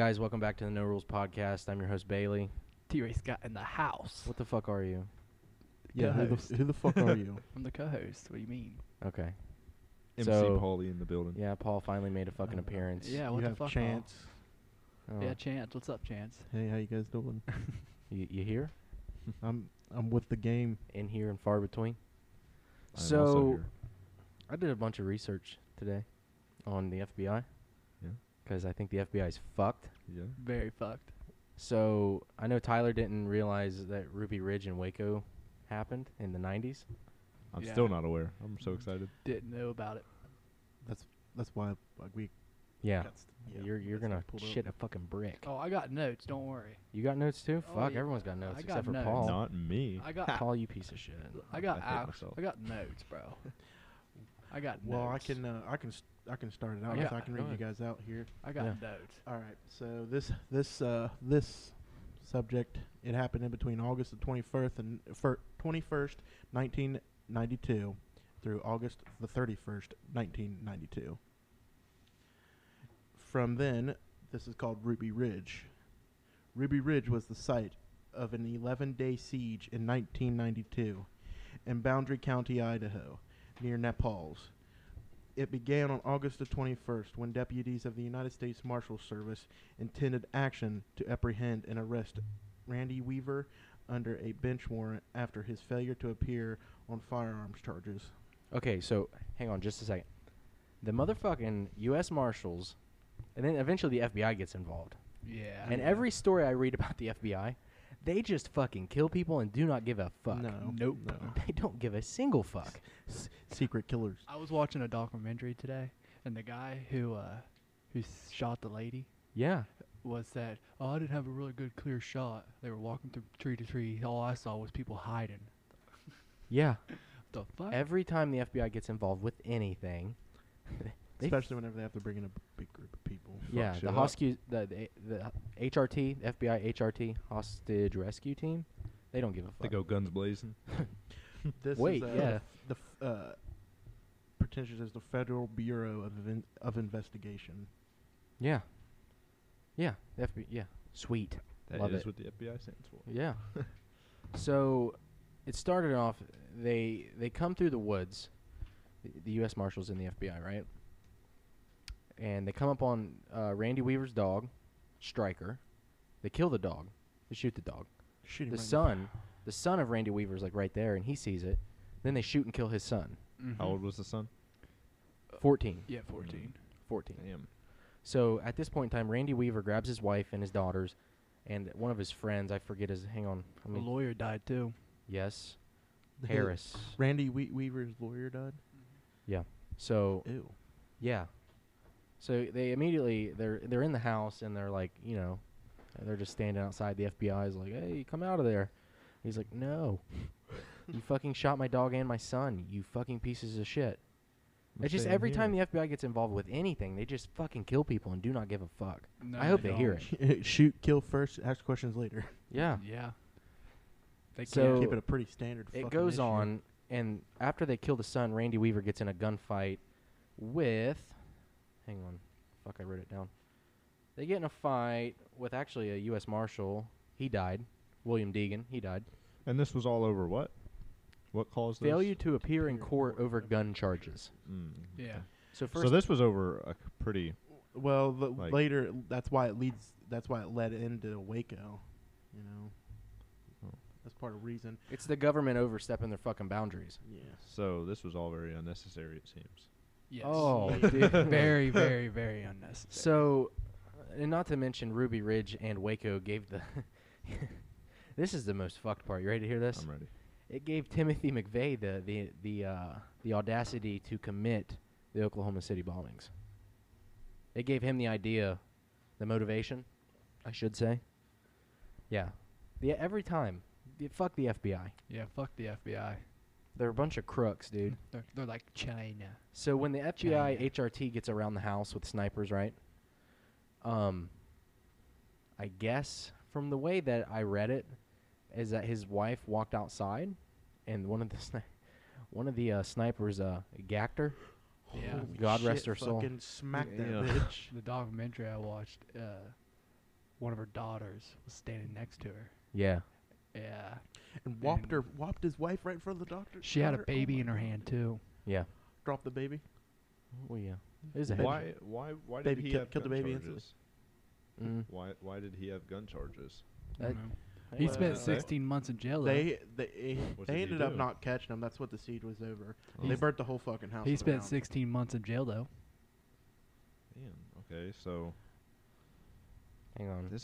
guys? Welcome back to the No Rules Podcast. I'm your host, Bailey. T-Ray Scott in the house. What the fuck are you? Yeah, Co-host. who the fuck are you? I'm the co-host. What do you mean? Okay. MC So- Paulie in the building. Yeah, Paul finally made a fucking appearance. Yeah, you what the have fuck? Chance. Oh. Yeah, Chance. What's up, Chance? Hey, how you guys doing? You here? I'm with the game. In here and far between? I'm also So, here. I did a bunch of research today on the FBI. Yeah. Because I think the FBI is fucked. Yeah. Very fucked. So, I know Tyler didn't realize that Ruby Ridge in Waco happened in the 90s. I'm Yeah. still not aware. I'm so excited. Didn't know about it. That's why like we. Yeah. got st- You're that's gonna what pulled up. shit a fucking brick. Oh, I got notes. Don't worry. You got notes too? Oh, Fuck, yeah. everyone's got notes I except got for notes. Paul. Not me. I got. Paul, you piece of shit. I got. I hate I myself. got notes, bro. I got Well, notes. I can start it out. Yeah, so I can go read you ahead. guys out here. I got Yeah. notes. All right. So this subject, it happened in between August the 21st, 1992, through August the 31st, 1992. From then, this is called Ruby Ridge. Ruby Ridge was the site of an 11-day siege in 1992 in Boundary County, Idaho, near Naples. It began on August the 21st when deputies of the United States Marshal Service intended action to apprehend and arrest Randy Weaver under a bench warrant after his failure to appear on firearms charges. Okay, so hang on just a second. The motherfucking U.S. Marshals, and then eventually the FBI gets involved. Yeah. And every story I read about the FBI, they just fucking kill people and do not give a fuck. No. Nope. No. They don't give a single fuck. Secret killers. I was watching a documentary today, and the guy who shot the lady Yeah. was that, oh, I didn't have a really good clear shot. They were walking through tree to tree. All I saw was people hiding. Yeah. The fuck? Every time the FBI gets involved with anything, they Especially whenever they have to bring in a big group of people. yeah, shit the up. the HRT, the FBI HRT hostage rescue team, they don't give a fuck. They go guns blazing. This Wait, is, yeah. pretentious as the Federal Bureau of Investigation. Yeah. Yeah. The FBI, yeah. Sweet. That Love is it. what the FBI stands for. Yeah. So it started off, they come through the woods, the U.S. Marshals and the FBI, right? And they come up on Randy Weaver's dog, Stryker. They kill the dog. They shoot the dog. Shoot him The right in the son of Randy Weaver's like right there, and he sees it. Then they shoot and kill his son. How old was the son? 14. Yeah, 14. 14. Damn. So at this point in time, Randy Weaver grabs his wife and his daughters, and one of his friends, I forget his, hang on. I A mean, lawyer died too. yes, the- Harris. Randy Weaver's lawyer died. So Ew. yeah. So they immediately they're in the house and they're like, you know, they're just standing outside. The FBI is like, "Hey, come out of there." He's like, "No, you fucking shot my dog and my son. You fucking pieces of shit." It's just every time the FBI gets involved with anything, they just fucking kill people and do not give a fuck. No, I hope they hear it. Shoot, kill first, ask questions later. Yeah. Yeah. They So- can't. Keep it a pretty standard. It fucking goes issue. on, and after they kill the son, Randy Weaver gets in a gunfight with. Hang on. Fuck, I wrote it down. They get in a fight with actually a U.S. Marshal. He died. William Deegan. He died. And this was all over what? What caused Failure this? to appear in court over gun charges. Mm. Yeah. So first, So this was over a pretty. Well, Like- later, that's why it leads. That's why it led into Waco. You know. Oh. That's part of the reason. it's the government overstepping their fucking boundaries. Yeah. So this was all very unnecessary. It seems. Yes. Oh, Yeah. dude. very, very, very unnecessary. So, and not to mention Ruby Ridge and Waco gave the. This is the most fucked part. You ready to hear this? I'm ready. It gave Timothy McVeigh the audacity to commit the Oklahoma City bombings. It gave him the idea, the motivation, I should say. Yeah, every time, fuck the FBI. Yeah, fuck the FBI. They're a bunch of crooks, dude. They're like China. So when the FBI China. HRT gets around the house with snipers, right? I guess from the way that I read it, is that his wife walked outside, and one of the snipers gacked her. Yeah. Holy God shit, rest her soul. Fucking smack that Yeah. bitch. The documentary I watched, one of her daughters was standing next to her. Yeah. Yeah. And And- whopped his wife right in front of the doctor. She had a daughter? Oh baby my in her God. hand too. Yeah. Dropped the baby. Well, yeah. It was a Baby. head Why did Baby he kill- have killed the gun baby charges? Mm. Why did he have gun charges? That- He Well, spent uh, 16 months in jail. Though. They What did they he ended up do? not catching him. That's what the siege was over. Oh. They burnt the whole fucking house. He spent down. 16 months in jail though. Damn. Okay, so Hang on. this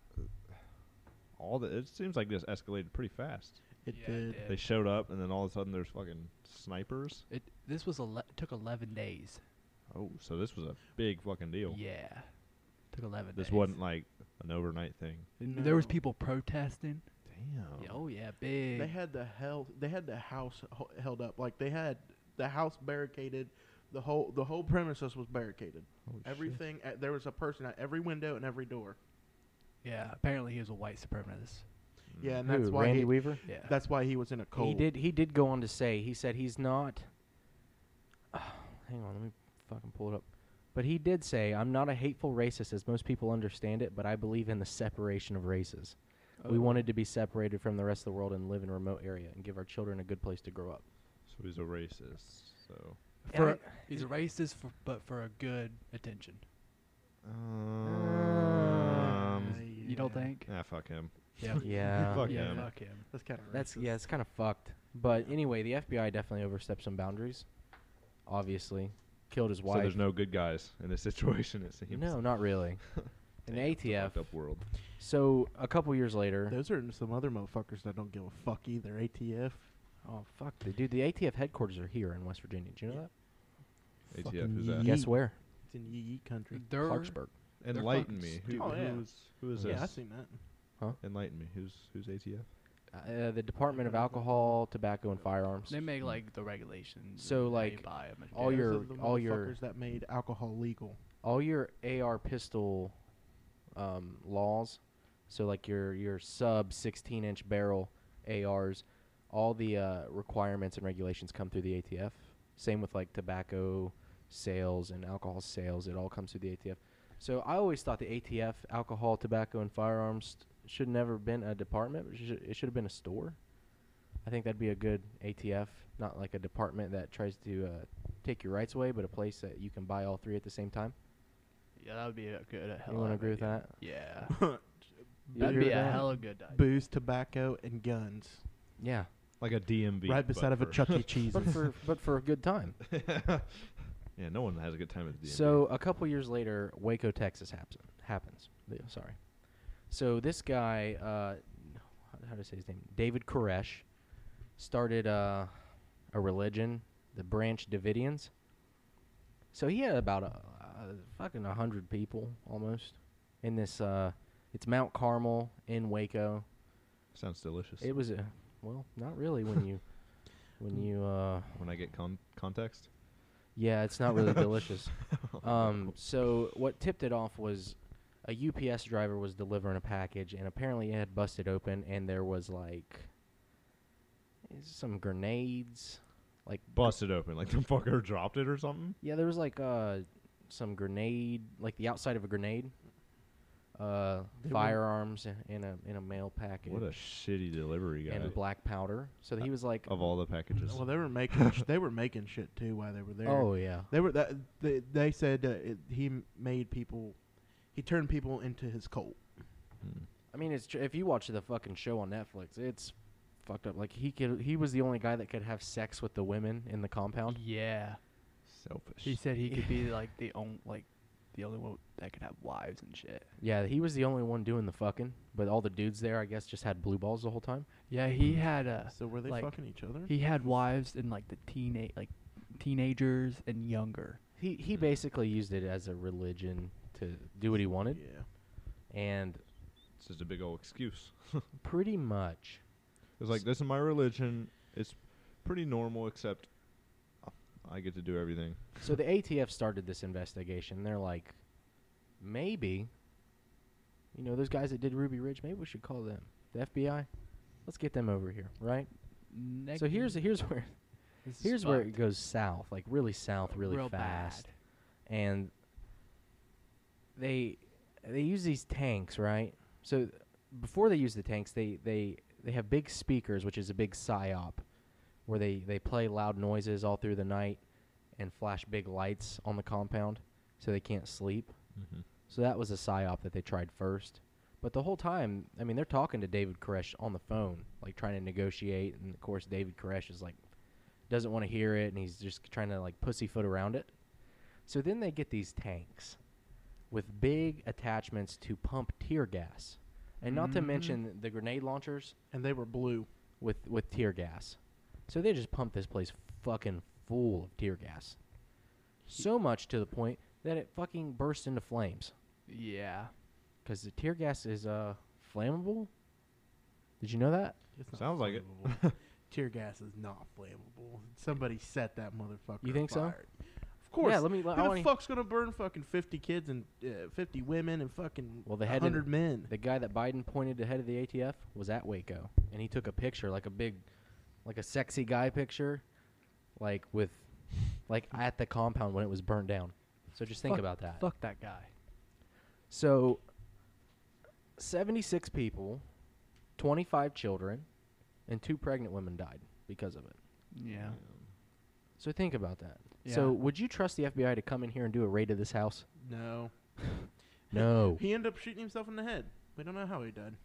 it seems like this escalated pretty fast. It Yeah, did. it They showed up, and then all of a sudden there's fucking snipers. This was took 11 days. Oh, so this was a big fucking deal. Yeah. Took 11 This days. wasn't like an overnight thing. There was No. people protesting. Damn. Yeah, oh yeah, big. They had the house held up. Like they had the house barricaded. The whole premises was barricaded. Holy shit. Everything. There was a person at every window and every door. Yeah, apparently he was a white supremacist. Yeah, and Who, that's why Randy he, Weaver? Yeah. that's why he was in a cult. He did go on to say, he said he's not hang on, let me fucking pull it up. But he did say, I'm not a hateful racist as most people understand it, but I believe in the separation of races. We Oh. wanted to be separated from the rest of the world and live in a remote area and give our children a good place to grow up. So he's a racist. So. For, he's a racist, but for a good attention. You don't think? Fuck him. Yeah. Yeah. Fuck yeah, him. fuck him. That's kind of That's it's kind of fucked. But anyway, the FBI definitely overstepped some boundaries. Obviously, killed his So wife. there's no good guys in this situation, it seems. No, not really. An Damn, it's a ATF. fucked up world. So a couple years later, Those are some other motherfuckers that don't give a fuck either. ATF. oh fuck, dude, the ATF headquarters are here in West Virginia. Do you know ATF, Fucking who's that? that? Yeet. Guess where? It's in Yee country. They're Clarksburg. Enlighten fucking me. stupid. Oh, yeah. Who is Yeah, this? I've seen that. Enlighten me. Who's ATF? The Department of Alcohol, Tobacco, and Firearms. They make like the regulations. So, and like, they buy 'em and all shit. your- Those are the all your- motherfuckers that made alcohol legal. All your AR pistol laws, so like your sub 16-inch barrel ARs, all the requirements and regulations come through the ATF. Same with like tobacco sales and alcohol sales, it all comes through the ATF. So I always thought the ATF, alcohol, tobacco, and firearms, should never been a department. It should have been a store. I think that'd be a good ATF, not like a department that tries to take your rights away, but a place that you can buy all three at the same time. Yeah, that would be a good. You want to agree with that? Yeah. You That'd agree be with a that? hella good idea. Booze, tobacco, and guns. Yeah, Like a DMV. Right beside of a for- Chuck E. Cheese. but for a good time. Yeah, no one has a good time at the DMV. So a couple years later, Waco, Texas happens. Sorry. So this guy, how to say his name? David Koresh, started a religion, the Branch Davidians. So he had about fucking 100 people almost in this. It's Mount Carmel in Waco. Sounds delicious. It was well, not really when you when I get context. Yeah, it's not really delicious. So what tipped it off was a UPS driver was delivering a package, and apparently it had busted open, and there was like some grenades. Like Busted open, like the fucker dropped it or something. yeah, there was like some grenade, like the outside of a grenade. They were- Firearms in a mail package. What a shitty delivery guy. and black powder. So he was like, Of all the packages. Well, they were making they were making shit too while they were there. oh yeah. They were they said he made people, he turned people into his cult. Hmm. I mean, if you watch the fucking show on Netflix, it's fucked up. Like he was the only guy that could have sex with the women in the compound. Yeah. Selfish. He said he could be like the only one that could have wives and shit. Yeah, he was the only one doing the fucking, but all the dudes there, I guess, just had blue balls the whole time. Yeah, he had So were they like, fucking each other? he had wives and like the teenagers and younger. He basically used it as a religion to do what he wanted, Yeah. and It's just a big old excuse. pretty much. It's like, this is my religion. It's pretty normal, except I get to do everything. So the ATF started this investigation. They're like, maybe, those guys that did Ruby Ridge, maybe we should call them the FBI. Let's get them over here, right? So here's where it goes south, like really south, really Real fast. bad. And they use these tanks, right? So before they use the tanks, they have big speakers, which is a big psyop, where they play loud noises all through the night and flash big lights on the compound so they can't sleep. Mm-hmm. So that was a psyop that they tried first. But the whole time, I mean, they're talking to David Koresh on the phone, like trying to negotiate, and of course David Koresh is like doesn't want to hear it, and he's just trying to like pussyfoot around it. So then they get these tanks with big attachments to pump tear gas, and not to mention the grenade launchers And they were blue. with tear gas. So they just pump this place fucking full of tear gas, so much to the point that it fucking burst into flames. Yeah. Because the tear gas is flammable. Did you know that? It's not Sounds like it. flammable. Tear gas is not flammable. Somebody set that motherfucker. You think so? afire. Of course. Yeah, let me. Who the fuck's gonna burn fucking 50 kids and 50 women and fucking Well, they had 100 men? the guy that Biden pointed to head of the ATF was at Waco, and he took a picture, like a big, like a sexy guy picture, like with, like at the compound when it was burned down. So just think Fuck- about that. Fuck that guy. So, 76 people, 25 children, and 2 pregnant women died because of it. Yeah. So think about that. Yeah. So would you trust the FBI to come in here and do a raid of this house? No. No. He ended up shooting himself in the head. We don't know how he died.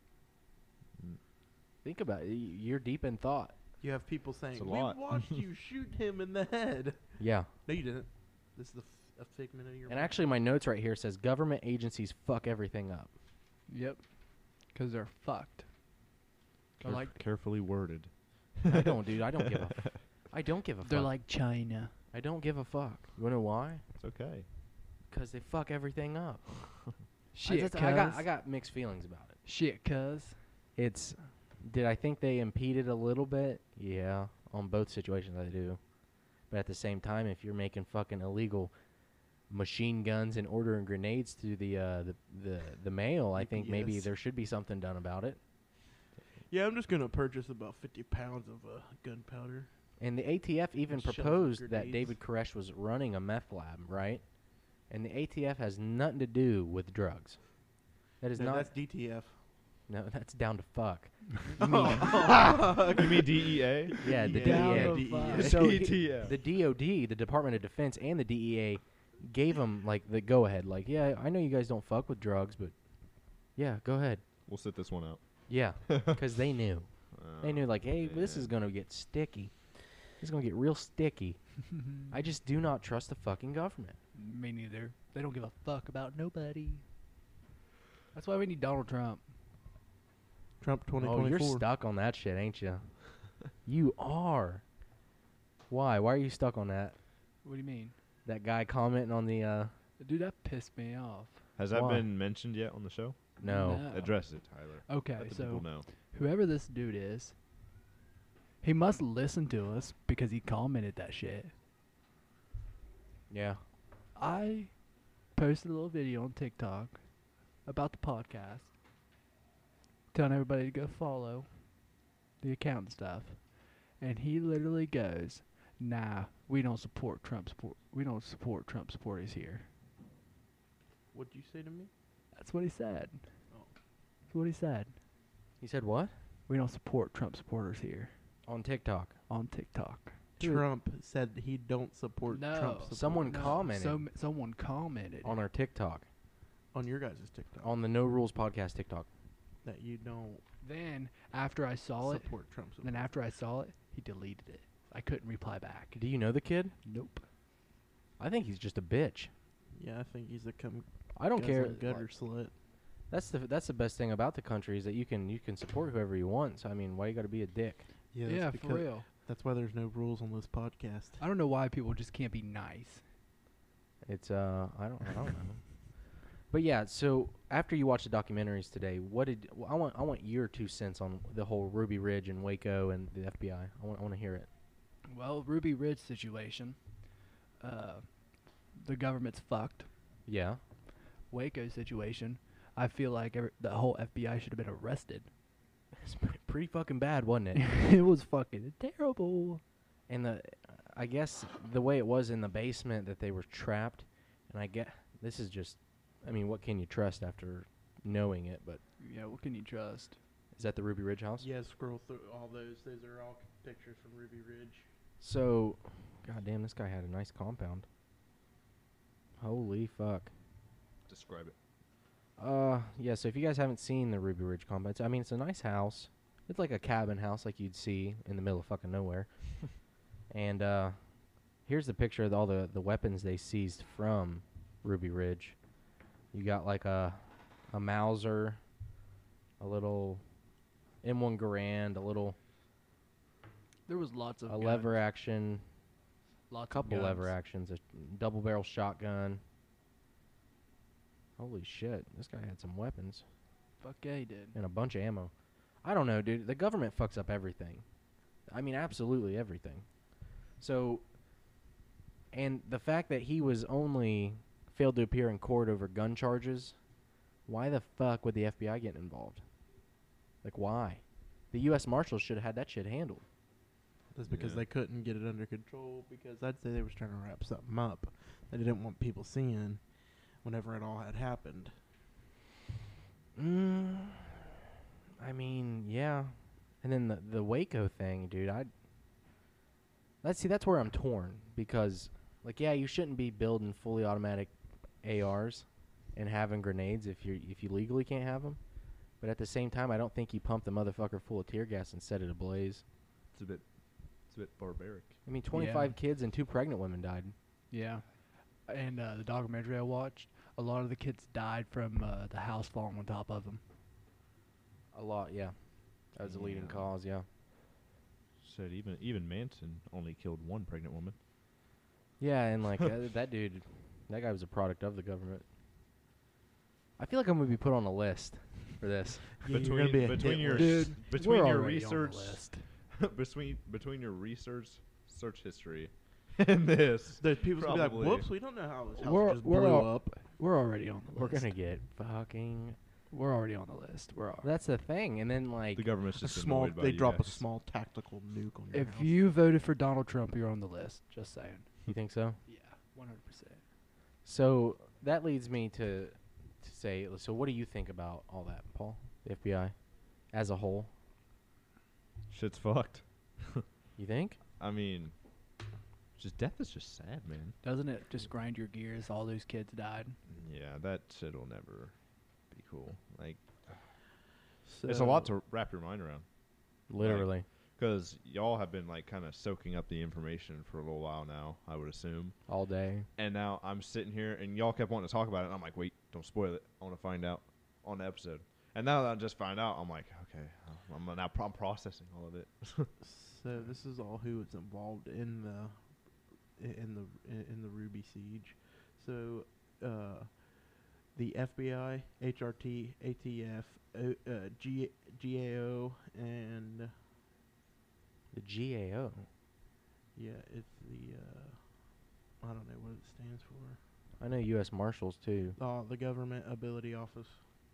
Think about it. You're deep in thought. You have people saying, It's a "We lot." watched you shoot him in the head." Yeah. No, you didn't. This is a figment of your And mind. actually, my notes right here says government agencies fuck everything up. Yep. Because they're fucked. They're like Carefully worded. I don't, dude. I don't give a. I don't give a fuck. they're like China. I don't give a fuck. You wanna know why? It's okay. Because they fuck everything up. Shit, I got mixed feelings about it. Shit, cuz. It's. Did I think they impeded a little bit? Yeah, on both situations I do. But at the same time, if you're making fucking illegal machine guns and ordering grenades through the mail, I think maybe UPS. there should be something done about it. Yeah, I'm just gonna purchase about 50 pounds of gunpowder. And the ATF even Shells of proposed that grenades. David Koresh was running a meth lab, right? And the ATF has nothing to do with drugs. That is No, not. that's DTF. No, that's down to fuck. You mean DEA? Yeah, the Yeah, DEA. DEA. So DTF. the DOD, the Department of Defense, and the DEA gave them like the go ahead. Like, yeah, I know you guys don't fuck with drugs, but yeah, go ahead. We'll sit this one out. Yeah, because they knew. They knew like, hey, this is man. gonna get sticky. It's gonna get real sticky. I just do not trust the fucking government. Me neither. They don't give a fuck about nobody. That's why we need Donald Trump. Trump Oh, 2024. you're stuck on that shit, ain't you? You are. Why? Why are you stuck on that? What do you mean? That guy commenting on the Dude, that pissed me off. Has that Why? been mentioned yet on the show? no. Address it, Tyler. Okay, Let the so people know. whoever this dude is, he must listen to us because he commented that shit. Yeah. I posted a little video on TikTok about the podcast, telling everybody to go follow the account and stuff. And he literally goes, "Nah, we don't support Trump support. We don't support Trump supporters here." What'd you say to me? That's what he said. Oh. That's what he said. He said what? We don't support Trump supporters here On TikTok. on TikTok. Dude. Trump said he don't support No. Trump support Someone commented Someone commented. on our TikTok. on your guys' TikTok On the No Rules Podcast TikTok. that you don't Then after I saw it, support Trump support. then after I saw it, he deleted it. I couldn't reply back. Do you know the kid? Nope. I think he's just a bitch. Yeah, I think he's a I don't care. gutter slut. That's the best thing about the country is that you can support whoever you want. So I mean, why you got to be a dick? Yeah, Yeah, that's for because- real. That's why there's no rules on this podcast. I don't know why people just can't be nice. It's I don't know. But yeah, so after you watch the documentaries today, I want your 2 cents on the whole Ruby Ridge and Waco and the FBI. I want to hear it. Well, Ruby Ridge situation, the government's fucked. Yeah. Waco situation, I feel like the whole FBI should have been arrested. It's pretty fucking bad, wasn't it? It was fucking terrible. And I guess the way it was in the basement that they were trapped, and this is just I mean, what can you trust after knowing it? But Yeah, what can you trust? is that the Ruby Ridge house? Yeah, scroll through all those. Those are all pictures from Ruby Ridge. So, goddamn, this guy had a nice compound. Holy fuck. Describe it. Yeah, so if you guys haven't seen the Ruby Ridge compound, I mean, it's a nice house. It's like a cabin house like you'd see in the middle of fucking nowhere. And, here's the picture of all the weapons they seized from Ruby Ridge. You got like a Mauser, a little M1 Garand, a little There was lots of a lever action, lots couple of lever guns. actions, a double barrel shotgun. Holy shit, this guy had some weapons Fuck yeah, he did. and a bunch of ammo. I don't know, dude. The government fucks up everything. I mean, absolutely everything. So, and the fact that he was only failed to appear in court over gun charges, why the fuck would the FBI get involved? Like, why? The U.S. Marshals should have had that shit handled. That's because Yeah. they couldn't get it under control, because I'd say they was trying to wrap something up that they didn't want people seeing whenever it all had happened. I mean, yeah. And then the Waco thing, dude, that's where I'm torn, because like, yeah, you shouldn't be building fully automatic ARs and having grenades if you legally can't have them. But at the same time, I don't think you pump the motherfucker full of tear gas and set it ablaze. It's a bit barbaric. I mean, 25 kids and 2 pregnant women died. Yeah. And the documentary I watched, a lot of the kids died from the house falling on top of them. A lot, yeah. That was the leading Yeah. cause, yeah. Said even Manson only killed one pregnant woman. Yeah, and like that dude, that guy was a product of the government. I feel like I'm gonna be put on a list for this. Yeah, you're gonna be a between your Hitler. Dude, between we're your already on the research list. between your search history and this. There's people gonna be like, Probably. "Whoops, we don't know how this house We're- just we're blew all- up." We're already on the We're list. gonna get fucking. We're already on the list. We're already. That's the thing, and then like The government's A just small, annoyed by they you drop a guys. small tactical nuke on your If house. you voted for Donald Trump, you're on the list. Just saying. you think so? Yeah, 100%. So that leads me to say, so what do you think about all that, Paul? The FBI as a whole, Shit's fucked. you think? I mean, just death is just sad, man. Doesn't it just grind your gears? All those kids died. Yeah, that shit'll never be cool. Like, So it's a lot to wrap your mind around. Literally. Because y'all have been, like, kind of soaking up the information for a little while now, I would assume. All day. And now I'm sitting here, and y'all kept wanting to talk about it, and I'm like, wait, don't spoil it. I want to find out on the episode. And now that I just find out, I'm like, okay, I'm processing all of it. So this is all who was involved in the Ruby siege. So the FBI, HRT, ATF, GAO, and The GAO. yeah, it's the I don't know what it stands for. I know U.S. Marshals too. The Government Ability Office.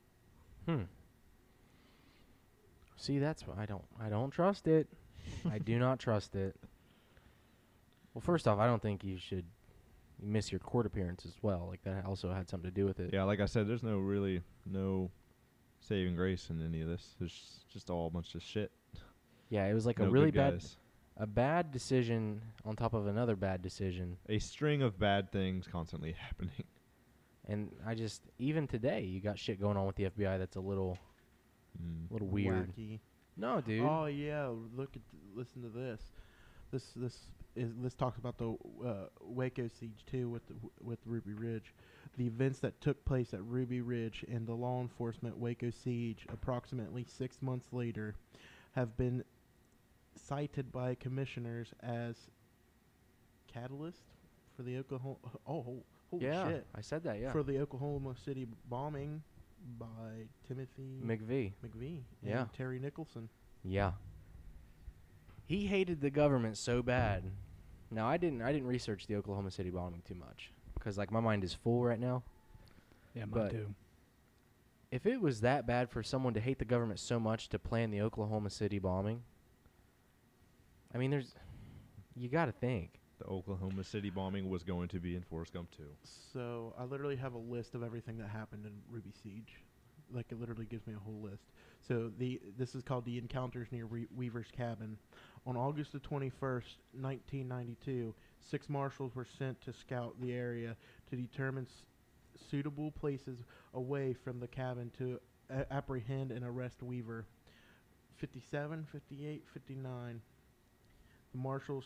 See, that's why I don't trust it. I do not trust it. Well, first off, I don't think you should miss your court appearance as well. Like, that also had something to do with it. Yeah, like I said, there's no saving grace in any of this. It's just all a bunch of shit. Yeah, it was like No a really good guys. bad decision on top of another bad decision. A string of bad things constantly happening. And I just, even today, you got shit going on with the FBI that's a little weird. Wacky. No, dude. Oh yeah, listen to this. This talks about the Waco siege too with Ruby Ridge. The events that took place at Ruby Ridge and the law enforcement Waco siege approximately 6 months later have been cited by commissioners as catalyst for the Oklahoma. Oh, holy yeah, shit! I said that, yeah. For the Oklahoma City bombing by Timothy McVeigh. McVeigh and Yeah. Terry Nicholson. Yeah. He hated the government so bad. Now, I didn't research the Oklahoma City bombing too much because, like, my mind is full right now. Yeah, mine But- too. If it was that bad for someone to hate the government so much to plan the Oklahoma City bombing, I mean, you got to think. the Oklahoma City bombing was going to be in Forrest Gump 2. So I literally have a list of everything that happened in Ruby Siege. Like, it literally gives me a whole list. So this is called the Encounters near Weaver's Cabin. On August the 21st, 1992, 6 marshals were sent to scout the area to determine suitable places away from the cabin to apprehend and arrest Weaver. 57, 58, 59. The marshals,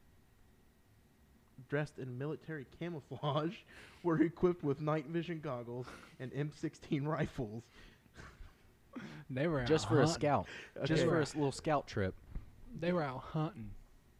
dressed in military camouflage, were equipped with night vision goggles and M16 rifles. They were Just out for a hunting. scout. Just Okay. for a little scout trip. They were out hunting.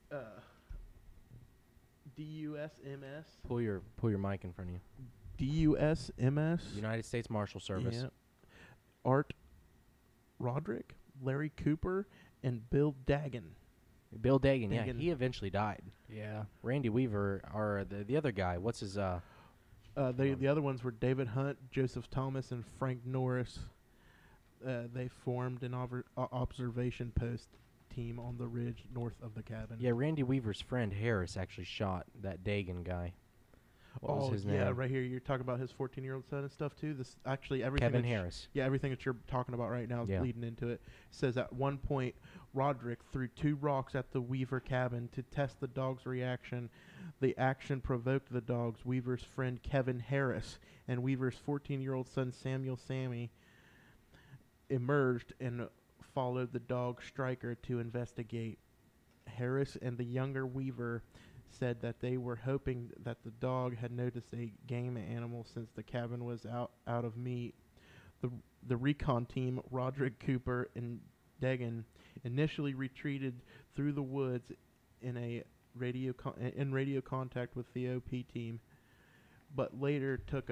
DUSMS. Pull your mic in front of you. DUSMS. United States Marshal Service. Yeah. Art Roderick, Larry Cooper, and Bill Dagan. Bill Dagan, yeah, Dagan. he eventually died. Yeah. Randy Weaver, or the other guy, what's his The other ones were David Hunt, Joseph Thomas, and Frank Norris. They formed an observation post team on the ridge north of the cabin. Yeah, Randy Weaver's friend Harris actually shot that Dagan guy. What was his name? Yeah, right here. You're talking about his 14-year-old son and stuff too. This actually everything. Kevin that Harris. Yeah, everything that you're talking about right now is Yeah. leading into it. Says at one point, Roderick threw 2 rocks at the Weaver cabin to test the dog's reaction. The action provoked the dogs. Weaver's friend Kevin Harris and Weaver's 14-year-old son Samuel Sammy emerged and followed the dog Striker to investigate. Harris and the younger Weaver said that they were hoping that the dog had noticed a game animal since the cabin was out of meat. The recon team, Roderick Cooper and Dagan, initially retreated through the woods in radio contact with the OP team, but later took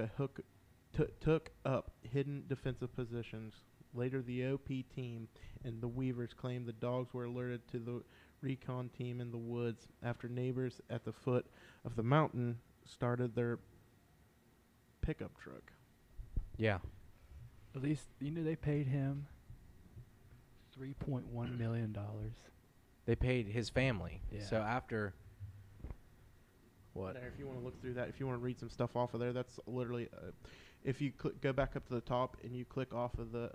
up hidden defensive positions. Later, the OP team and the Weavers claimed the dogs were alerted to the recon team in the woods after neighbors at the foot of the mountain started their pickup truck. Yeah. At least they paid him $3.1 million. They paid his family. Yeah. So after what? There, if you want to look through that, if you want to read some stuff off of there, that's literally if you go back up to the top and you click off of the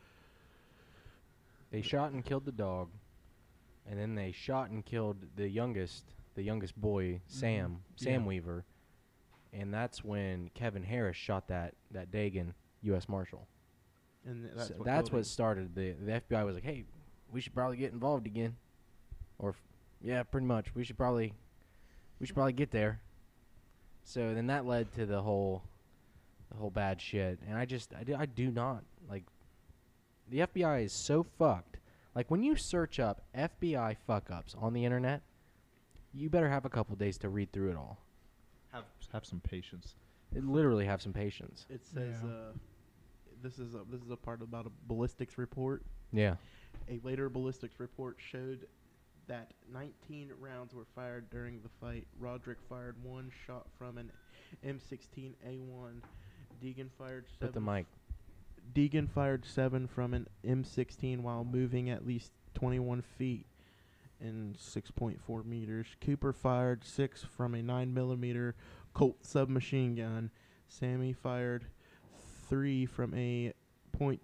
They shot and killed the dog, and then they shot and killed the youngest boy, Sam Yeah. Weaver, and that's when Kevin Harris shot that Dagan U.S. Marshal. and That's, that's what started the FBI was like, hey, we should probably get involved again, or yeah, pretty much we should probably get there. So then that led to the whole bad shit, and I do not like. The FBI is so fucked. Like, when you search up FBI fuck-ups on the internet, you better have a couple days to read through it all. Have some patience. Literally have some patience. It says Yeah. this is a part about a ballistics report. Yeah. A later ballistics report showed that 19 rounds were fired during the fight. Roderick fired 1 shot from an M16A1. Put the mic. Deegan fired 7 from an M16 while moving at least 21 feet and 6.4 meters. Cooper fired 6 from a 9mm Colt submachine gun. Sammy fired 3 from a .223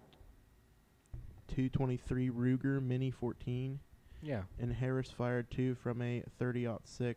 Ruger Mini 14. Yeah. And Harris fired 2 from a .30-06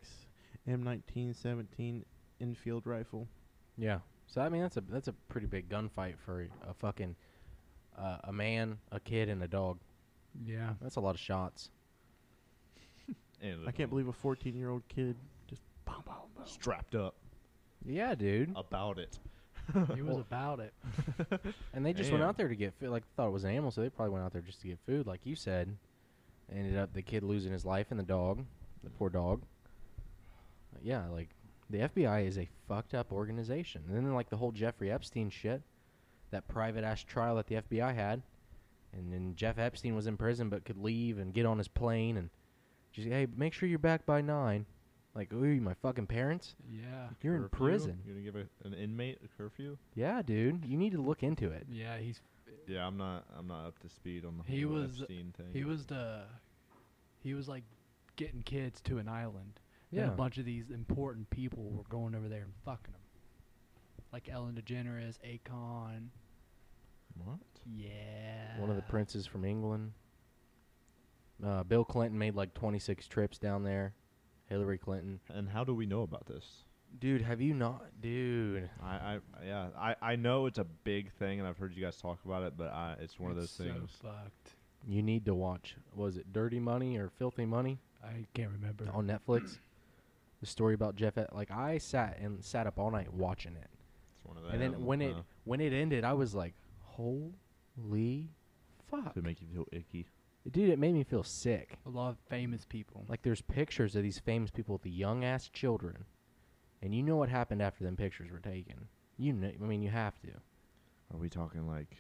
M1917 infield rifle. Yeah. So I mean that's a pretty big gunfight for a fucking a man, a kid, and a dog. Yeah. That's a lot of shots. And I can't believe a 14-year-old kid just boom, boom, boom. strapped up Yeah, dude. about it. He was about it. And they just went Damn. out there to get food. Like, thought it was an animal, so they probably went out there just to get food, like you said. Ended up the kid losing his life and the dog, the poor dog. Yeah, like, the FBI is a fucked up organization. And then, like, the whole Jeffrey Epstein shit, that private ass trial that the FBI had. And then Jeff Epstein was in prison but could leave and get on his plane and just, hey, make sure you're back by 9. Like, ooh, you my fucking parents? Yeah. You're in Curfew? prison. You're gonna give an inmate a curfew? Yeah, dude. You need to look into it. Yeah, Yeah, I'm not up to speed on the He whole was- Epstein thing. he was like getting kids to an island, Then Yeah. a bunch of these important people were going over there and fucking them. Like Ellen DeGeneres, Akon. What? Yeah. One of the princes from England. Bill Clinton made like 26 trips down there. Hillary Clinton. And how do we know about this? Dude, have you not? Dude. I know it's a big thing, and I've heard you guys talk about it, but it's one of those It's so things. fucked. You need to watch. Was it Dirty Money or Filthy Money I can't remember. on Netflix? The story about Jeff. Like I sat up all night watching it, It's one of and then when it ended, I was like, "Holy fuck, to make you feel icky. dude!" It made me feel sick. A lot of famous people. Like there's pictures of these famous people with the young ass children, and you know what happened after them pictures were taken. You know, I mean, you have to. Are we talking like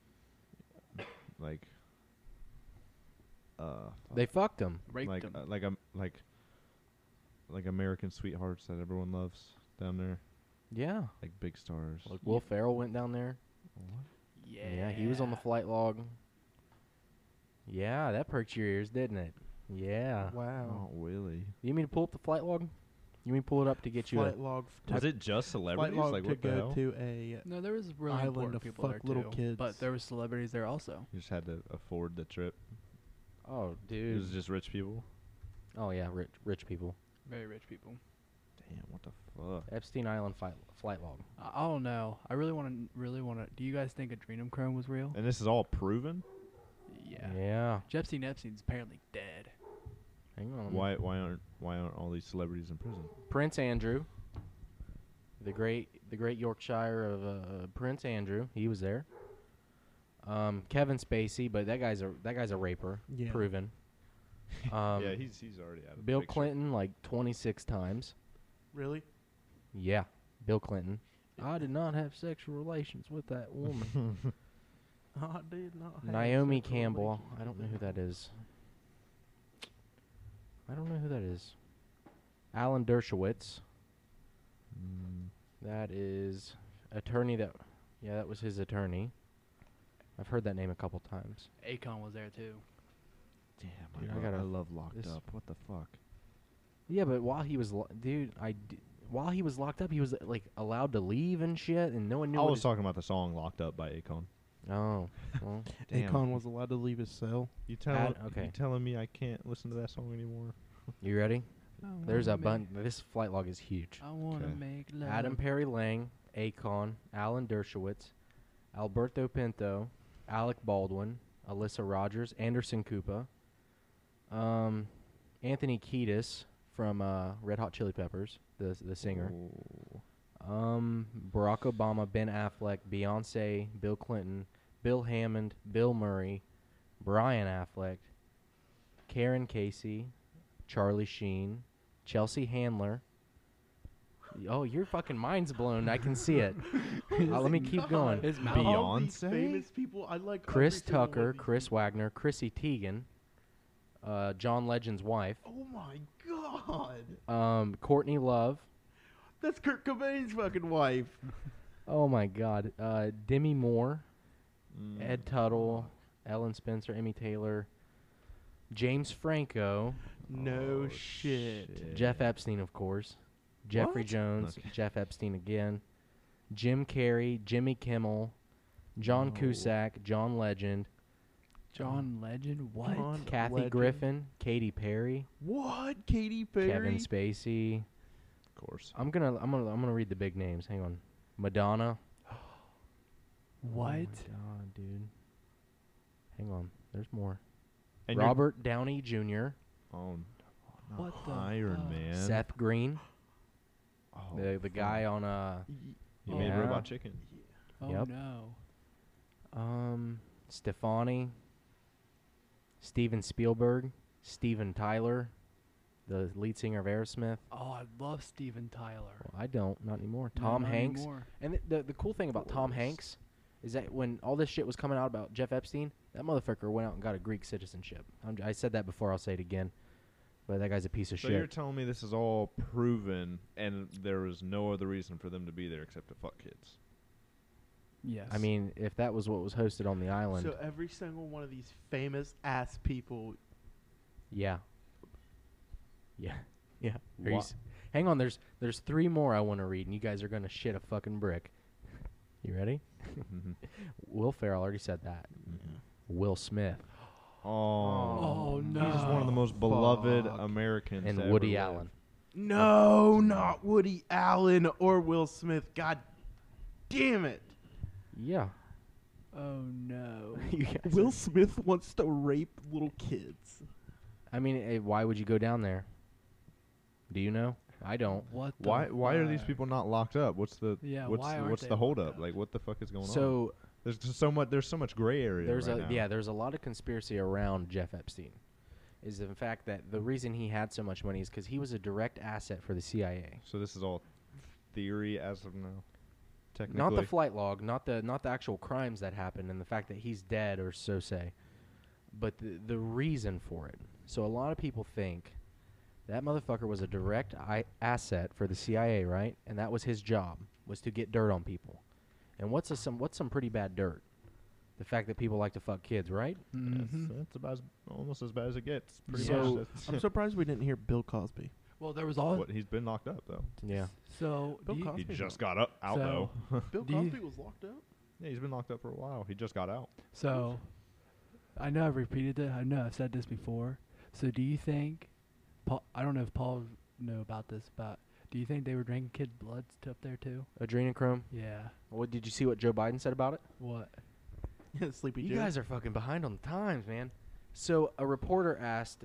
They fucked them. Raped like them. like American Sweethearts that everyone loves down there, Yeah. like big stars. Like Will Ferrell went down there. Yeah. He was on the flight log. Yeah, that perked your ears, didn't it? Yeah. Wow. Oh, Willie. You mean to pull up the flight log? You mean pull it up to get you a... Flight log Was it just flight celebrities? log Like to what the go hell? to a No, there was really Island important to people there fuck little too. kids. But there were celebrities there also. You just had to afford the trip. Oh, It dude. was just rich people. Oh, yeah, rich people. Very rich people. Damn, what the fuck? Epstein Island flight log. I don't know. I really want to. Do you guys think adrenochrome was real? And this is all proven. Yeah. Yeah. Jeffrey Epstein's apparently dead. Hang on. Why aren't all these celebrities in prison? Prince Andrew. The great Yorkshire of Prince Andrew. He was there. Kevin Spacey, but that guy's a raper. Yeah. Proven. Yeah, he's already out of the Bill picture. Clinton like 26 times. really. Yeah, Bill Clinton. I did not have sexual relations with that woman. I did not. have Naomi sexual Campbell. relations I don't know with who that is. Alan Dershowitz. Mm, That is attorney that. Yeah, that was his attorney. I've heard that name a couple times. Akon was there too. damn, Dude, I I gotta- love Locked this- Up. What the fuck? Yeah, but while he was while he was locked up, he was like allowed to leave and shit, and no one knew. I what was his- talking about the song "Locked Up" by Akon. Oh, well, Damn. Akon was allowed to leave his cell. You okay. telling me I can't listen to that song anymore? you ready? There's a bunch. This flight log is huge. I want to Okay. make love. Adam Perry Lang, Akon, Alan Dershowitz, Alberto Pinto, Alec Baldwin, Alyssa Rogers, Anderson Cooper, Anthony Kiedis from Red Hot Chili Peppers, the singer, Oh. Barack Obama, Ben Affleck, Beyonce, Bill Clinton, Bill Hammond, Bill Murray, Brian Affleck, Karen Casey, Charlie Sheen, Chelsea Handler. Oh, your fucking mind's blown. I can see it. Let me keep going. His mouth. All these Beyonce? famous people. I like Chris every single one Tucker, of these Chris people. Wagner, Chrissy Teigen, John Legend's wife, Oh my god. Courtney Love. That's Kurt Cobain's fucking wife. Oh my God, Demi Moore, Mm. Ed Tuttle, Ellen Spencer, Emmy Taylor, James Franco, No Oh, shit. Jeff Epstein, of course, Jeffrey What? Jones, Okay. Jeff Epstein again, Jim Carrey, Jimmy Kimmel, John No. Cusack, John Legend, John Legend. What? John Kathy Legend. Griffin, Katy Perry, What? Katy Perry. Kevin Spacey. Of course. I'm gonna read the big names. Hang on, Madonna. What? Oh my God, dude. Hang on, there's more. And you're- Robert Downey Jr., Oh, not What the Iron fuck? Man. Seth Green, Oh, the fuck. guy on You made Yeah. Robot Chicken. Oh Yep. no. Stefani, Steven Spielberg, Steven Tyler, the lead singer of Aerosmith. Oh, I love Steven Tyler. Well, I don't, not anymore. No, Tom not Hanks. anymore. And the cool thing about Tom Hanks is that when all this shit was coming out about Jeff Epstein, that motherfucker went out and got a Greek citizenship. I said that before, I'll say it again. But that guy's a piece of So you're shit. telling me this is all proven, and there was no other reason for them to be there except to fuck kids? Yes. I mean, if that was what was hosted on the island, So every single one of these famous ass people yeah. Yeah. Yeah. Are you Wha- s- Hang on. There's 3 more I want to read, and you guys are gonna shit a fucking brick. You ready? Mhm. Will Ferrell already said that. Will Smith Oh, no. he's just one of the most beloved Fuck. Americans. to and ever Woody live. Allen. No, not Woody Allen or Will Smith. God damn it. Yeah. Oh no. You guys Will are- Smith wants to rape little kids. I mean, why would you go down there? Do you know? I don't. What? The Why are these fuck? people not locked up? What's the Yeah, what's why the, aren't what's they the hold locked up? up? Like what the fuck is going on? So There's just so much gray area. there's right a now. there's a lot of conspiracy around Jeff Epstein. Is in fact that the reason he had so much money is because he was a direct asset for the CIA. So this is all theory as of now. Technically, Not the flight log, not the actual crimes that happened, and the fact that he's dead, or so say, but the reason for it. So a lot of people think that motherfucker was a direct asset for the CIA, right? And that was his job, was to get dirt on people. And what's some pretty bad dirt? The fact that people like to fuck kids, right? Mhm. That's about almost as bad as it gets. Pretty So- much. That's I'm surprised we didn't hear Bill Cosby. Well, there was all. what he's been locked up though. Yeah. So Bill do you- Cosby. He Cosby's just not- got out So- though. Bill Do you- Cosby was locked up? Yeah, he's been locked up for a while. He just got out. So, I know I've repeated it. I know I've said this before. So, do you think, Paul? I don't know if Paul know about this, but do you think they were drinking kid blood up there too? Adrenochrome. Yeah. What did you see what Joe Biden said about it? What? Sleepy You Joe. guys are fucking behind on the times, man. So a reporter asked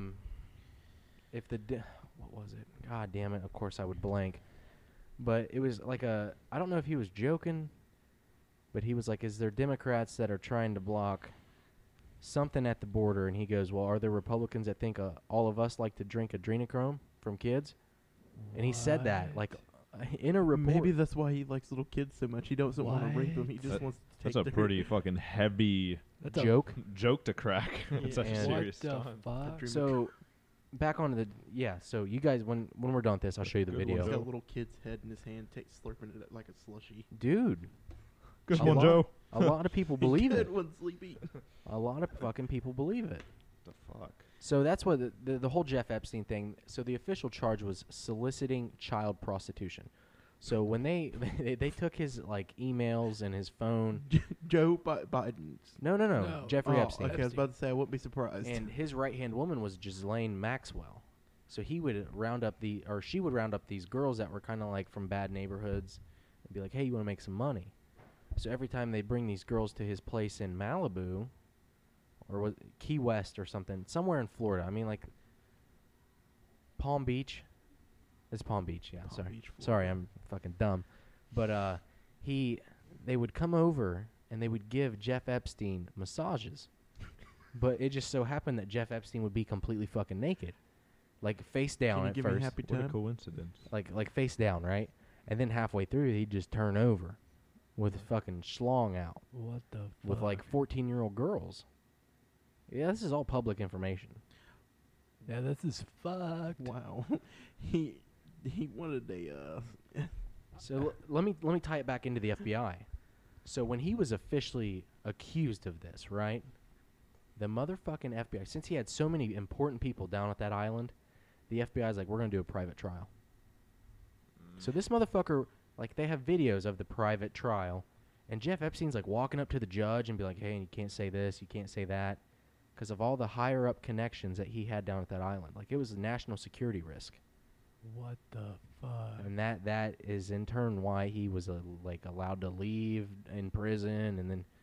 if what was it? God damn it! Of course I would blank. But it was like I don't know if he was joking, but he was like, "Is there Democrats that are trying to block something at the border?" And he goes, "Well, are there Republicans that think all of us like to drink adrenochrome from kids?" And he said that What? like in a report. Maybe that's why he likes little kids so much. He doesn't want to rape them. He just That- wants to That's take a their pretty fucking heavy That's a joke. joke to crack. It's such a And- serious What the time. fuck? Dream- So back onto the So you guys, when we're done with this, I'll show you the Good one, video. He's Joe. got a little kid's head in his hand, slurping it like a slushy. Dude, Good A one, lot. Joe. a lot of people believe it. Good one, Sleepy. A lot of fucking people believe it. The fuck. So that's what the whole Jeff Epstein thing. So the official charge was soliciting child prostitution. So when they they took his like emails and his phone. Joe Biden's. No, No. Jeffrey Oh, Epstein. Okay, I was about to say I wouldn't be surprised. And his right hand woman was Ghislaine Maxwell. So he would round up she would round up these girls that were kind of like from bad neighborhoods and be like, "Hey, you want to make some money?" So every time they bring these girls to his place in Malibu, or was Key West or something, somewhere in Florida. I mean, like Palm Beach. It's Palm Beach, yeah. Palm sorry, Beach, sorry, Florida. I'm fucking dumb. But they would come over and they would give Jeff Epstein massages. But it just so happened that Jeff Epstein would be completely fucking naked, like face down Can you at give me a first, happy What a time? coincidence. like face down, right? And then halfway through, he'd just turn over, with fucking schlong out, What the fuck? with like 14-year-old girls. Yeah, this is all public information. Yeah, this is fucked. Wow. he wanted a So let me tie it back into the FBI. So when he was officially accused of this, right? The motherfucking FBI, since he had so many important people down at that island, the FBI's like, we're gonna do a private trial. So this motherfucker, like, they have videos of the private trial, and Jeff Epstein's like walking up to the judge and be like, hey, you can't say this, you can't say that, because of all the higher up connections that he had down at that island. Like, it was a national security risk. What the fuck? And that is in turn why he was like allowed to leave in prison,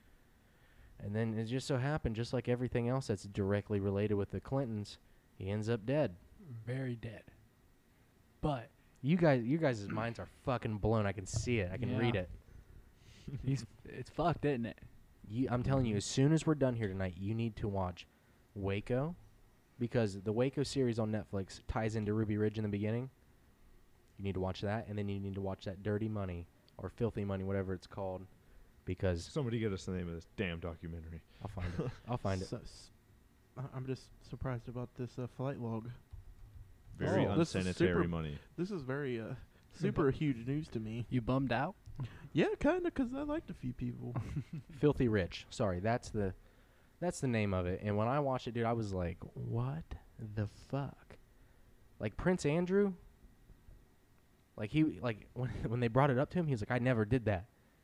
and then it just so happened, just like everything else that's directly related with the Clintons, he ends up dead. Very dead. But You guys' minds are fucking blown. I can see it. I can read Yeah. it. it's fucked, isn't it? I'm telling you, as soon as we're done here tonight, you need to watch Waco, because the Waco series on Netflix ties into Ruby Ridge in the beginning. You need to watch that, and then you need to watch that Dirty Money or Filthy Money, whatever it's called, because Somebody get us the name of this damn documentary. I'll find it. I'll find it. I'm just surprised about this flight log. Very Oh, this is unsanitary super- money. This is very super huge news to me. You bummed out? Yeah, kind of, because I liked a few people. Filthy Rich. Sorry, that's the name of it. And when I watched it, dude, I was like, what the fuck? Like Prince Andrew, like when they brought it up to him, he was like, I never did that.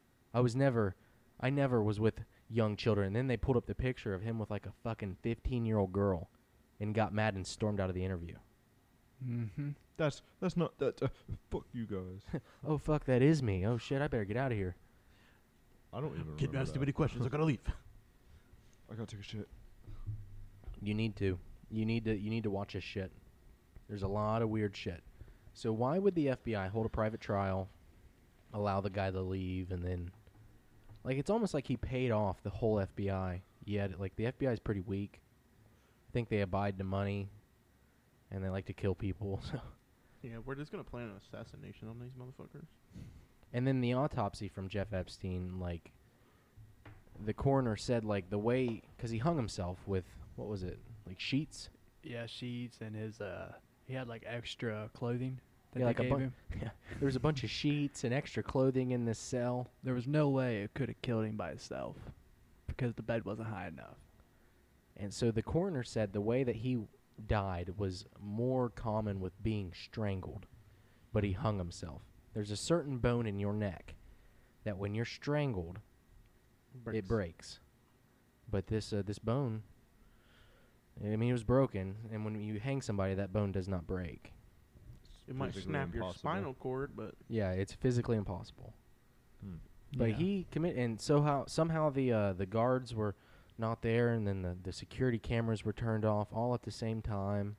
I never was with young children. And then they pulled up the picture of him with like a fucking 15-year-old girl and got mad and stormed out of the interview. Mm-hmm. That's not that. Fuck you guys. Oh, fuck, that is me. Oh, shit, I better get out of here. I don't even Kid remember asked too that. many questions. I gotta leave. I gotta take a shit. You need to. You need to watch this shit. There's a lot of weird shit. So why would the FBI hold a private trial, allow the guy to leave, and then, like, it's almost like he paid off the whole FBI. Yet, like, the FBI is pretty weak. I think they abide to money, and they like to kill people. So. Yeah, we're just gonna plan an assassination on these motherfuckers. And then the autopsy from Jeff Epstein, like, the coroner said, like, the way, because he hung himself with, what was it, like sheets? Yeah, sheets and his he had like extra clothing that Yeah, they like a gave bun- him. Yeah, there was a bunch of sheets and extra clothing in this cell. There was no way it could have killed him by itself because the bed wasn't high enough. And so the coroner said the way that he died was more common with being strangled, but he hung himself. There's a certain bone in your neck that when you're strangled, it breaks. But this bone, I mean, it was broken, and when you hang somebody, that bone does not break. It might Physically snap your impossible. spinal cord, but Yeah, it's physically impossible. Hmm. But Yeah. he and somehow the guards were not there, and then the security cameras were turned off all at the same time.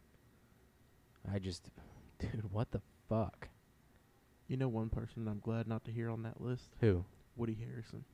Dude, what the fuck? you know one person I'm glad not to hear on that list? Who? Woody Harrison.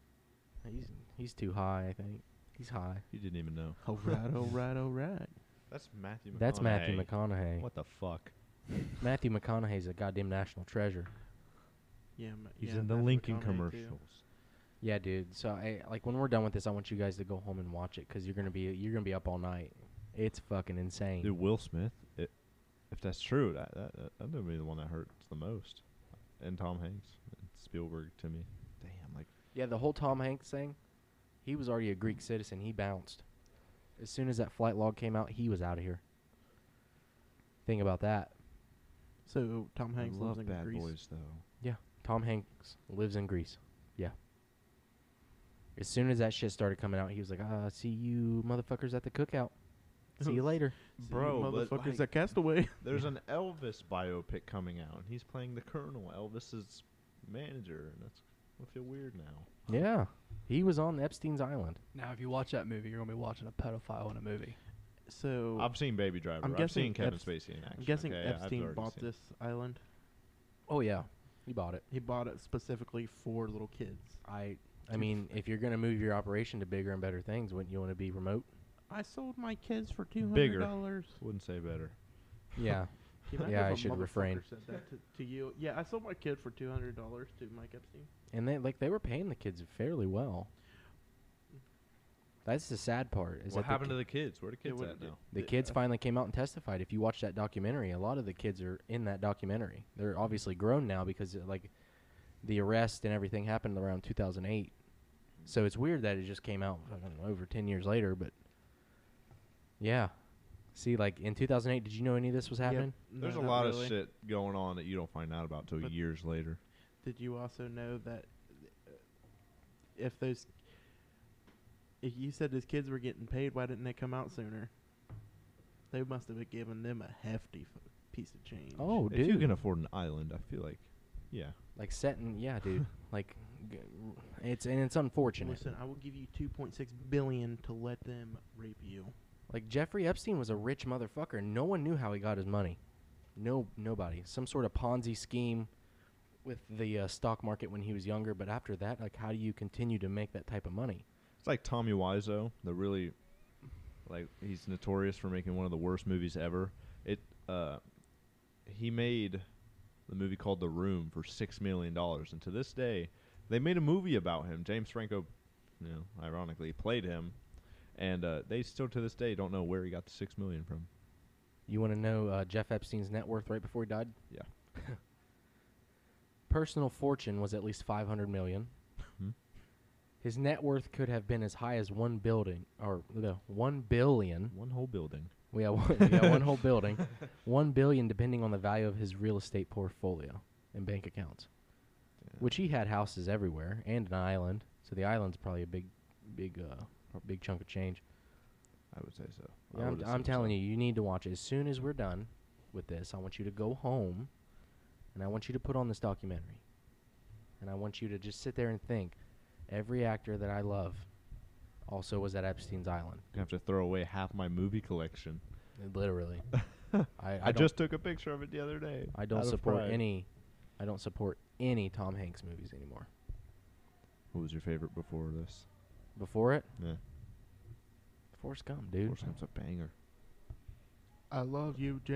He's too high, I think. He's high. You didn't even know. All right, all right, all right. That's Matthew McConaughey. That's Matthew McConaughey. What the fuck? Matthew McConaughey's a goddamn national treasure. Yeah, He's yeah, in the Matthew Lincoln McConaughey, too. commercials. Yeah, dude. So when we're done with this, I want you guys to go home and watch it because you're gonna be up all night. It's fucking insane. Dude, Will Smith. If that's true, that would be the one that hurts the most. And Tom Hanks, and Spielberg to me. Damn, like Yeah, the whole Tom Hanks thing. He was already a Greek citizen. He bounced. As soon as that flight log came out, he was out of here. Think about that. So Tom Hanks I lives love in Bad Greece. Boys though. Yeah, Tom Hanks lives in Greece. Yeah. As soon as that shit started coming out, he was like, see you motherfuckers at the cookout. See you later. See you Bro, but, motherfuckers like, at Castaway. There's an Elvis biopic coming out, and he's playing the Colonel, Elvis's manager, and I feel weird now. Yeah. He was on Epstein's Island. Now, if you watch that movie, you're gonna be watching a pedophile in a movie. So I've seen Baby Driver. I'm I've guessing seen Kevin Epst- Spacey in action. I'm guessing okay? I've Epstein already bought seen this island. Oh, yeah. He bought it. He bought it specifically for little kids. I mean, if you're going to move your operation to bigger and better things, wouldn't you want to be remote? I sold my kids for $200. Bigger. Wouldn't say better. Yeah. Can I Yeah, have I a should refrain. motherfucker Said that to you. Yeah, I sold my kid for $200 to Mike Epstein. And they were paying the kids fairly well. That's the sad part. Is What that happened to the kids? Where the kids what at did- now? the kids finally came out and testified. If you watch that documentary, a lot of the kids are in that documentary. They're obviously grown now because like the arrest and everything happened around 2008. So it's weird that it just came out I don't know, over 10 years later, but yeah. See, like in 2008, did you know any of this was happening? There's a not lot really. of shit going on that you don't find out about till But- years later. Did you also know that if you said his kids were getting paid, why didn't they come out sooner? They must have been giving them a hefty piece of change. Oh, If you dude. can afford an island, I feel like, yeah. Like setting, yeah, dude. Like it's unfortunate. Listen, I will give you $2.6 billion to let them rape you. Like Jeffrey Epstein was a rich motherfucker. No one knew how he got his money. Nobody. Some sort of Ponzi scheme with the stock market when he was younger. But after that, like, how do you continue to make that type of money? It's like Tommy Wiseau, the really, like, he's notorious for making one of the worst movies ever. He made the movie called The Room for $6 million, and to this day, they made a movie about him. James Franco, ironically, played him, and they still to this day don't know where he got the $6 million from. You want to know Jeff Epstein's net worth right before he died? Yeah. Personal fortune was at least $500 million. Hmm. His net worth could have been as high as $1 billion, One whole building. We got one whole building, 1 billion depending on the value of his real estate portfolio and bank accounts, which he had houses everywhere and an island. So the island's probably a big chunk of change. I would say so. Yeah, I'm telling you, you need to watch it as soon as we're done with this. I want you to go home, and I want you to put on this documentary, and I want you to just sit there and think, every actor that I love also was at Epstein's Island. I have to throw away half my movie collection. Literally. I just took a picture of it the other day. I don't support any Tom Hanks movies anymore. What was your favorite before this? Before it, Yeah. Forrest Gump, dude. Forrest Gump's a banger. I love you, Jenny.